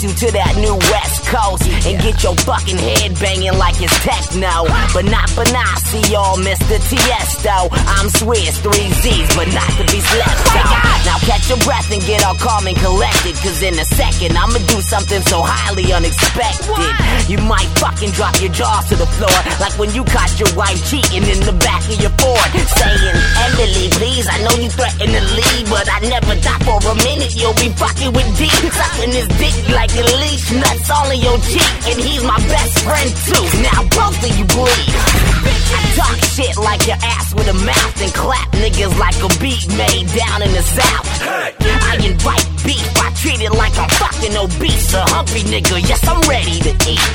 you to that new West Coast and get your fucking head banging like it's techno. But not Benassi or Mr. Tiesto. I'm Swiss, 3 Z's, but not to be slept on. Now catch your breath and get all calm and collected, cause in a second I'ma do something so highly unexpected. You might fucking drop your jaws to the floor, like when you caught your wife cheating in the back of your Ford, saying, Emily, please, I know you threatened to leave, but I never thought for a minute you'll be fucking with D. Sucking his dick like a leech, nuts all in your cheek, and he's my best friend too. Now both of you bleed. I talk shit like your ass with a mouth and clap niggas like a beat made down in the South. I invite beef, I treat it like I'm fucking obese, a hungry nigga, yes I'm ready to eat.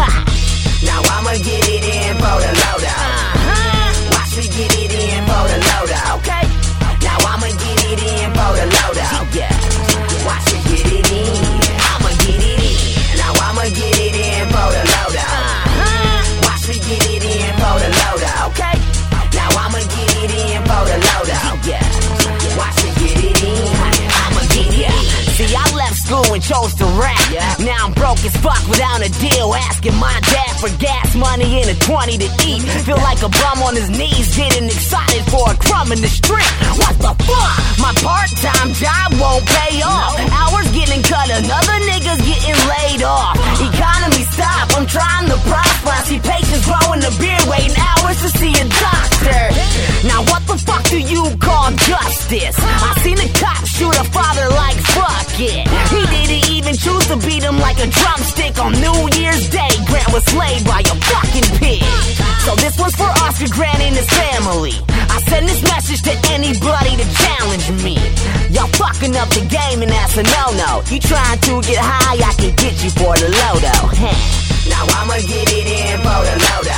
Now I'ma get it in for the loader. Watch me get it in for the loader. Okay. Now I'ma get it in for the loader. Yeah. Watch me get it in. I'ma get it in. Now I'ma get it in for the loader. Watch me get it in for the loader. Okay. Now I'ma get it in for the loader. Yeah. Watch me get it in. I'ma get it in. See, I left school and chose to rap. Now I'm broke as fuck without a deal, asking my dad for gas money and a 20 to eat. Feel like a bum on his knees, getting excited for a crumb in the street. What the fuck? My part-time job won't pay off. Hours getting cut, another nigga's getting laid off. Economy stop, I'm trying to prosper. I see patients growing a beard, waiting hours to see a doctor. Now what the fuck do you call justice? I seen a cop shoot a father like fuck it. He didn't even choose to beat him like a drumstick on New Year's Day. Grant was slayed by a fucking pig. So this one's for Oscar Grant and his family. I send this message to anybody to challenge me. Y'all fucking up the game and that's a no-no. You trying to get high, I can get you for the lodo. Now I'ma get it in for the lodo.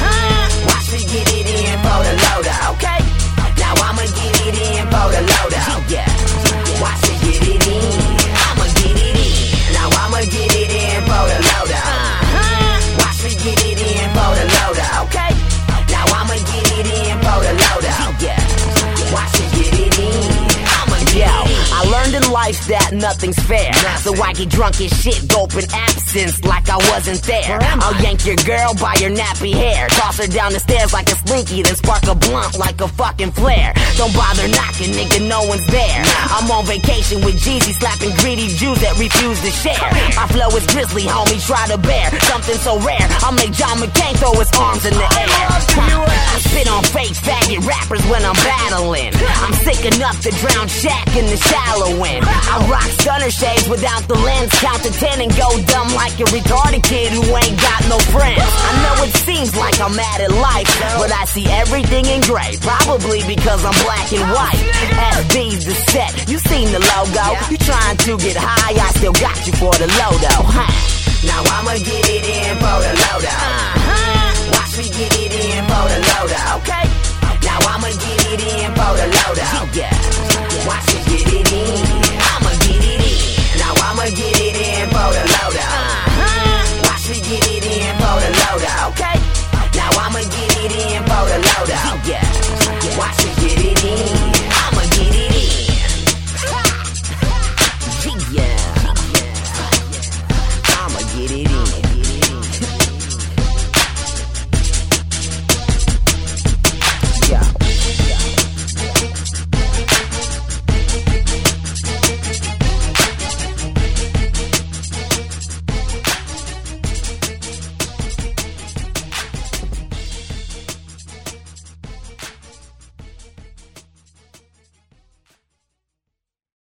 Watch me get it in for the lodo. Okay. Now I'ma get it in for the lodo. Yeah. Watch me get it in. I'ma get it in. Now I'ma get it in for the loader. Watch me get it in for the loader. Okay. Now I'ma get it in for the loader. Yeah. Watch me get it in. I'ma get it in. I learned in life that nothing's fair, so I get drunk as shit, gulping absence like I wasn't there. I'll yank your girl by your nappy hair, toss her down the stairs like a slinky, then spark a blunt like a fucking flare. Don't bother knocking, nigga, no one's there. I'm on vacation with Jeezy, slapping greedy Jews that refuse to share. My flow is grizzly, homie, try to bear something so rare. I'll make John McCain throw his arms in the air. I spit on fake faggot rappers when I'm battling. I'm sick enough to drown Shaq in the shallow end. I rock stunner shades without the lens, count to 10 and go dumb like a retarded kid who ain't got no friends. I know it seems like I'm mad at life, but I see everything in gray, probably because I'm black and white. SB's the set, you seen the logo. You trying to get high, I still got you for the lodo. Now I'ma get it in for the lodo.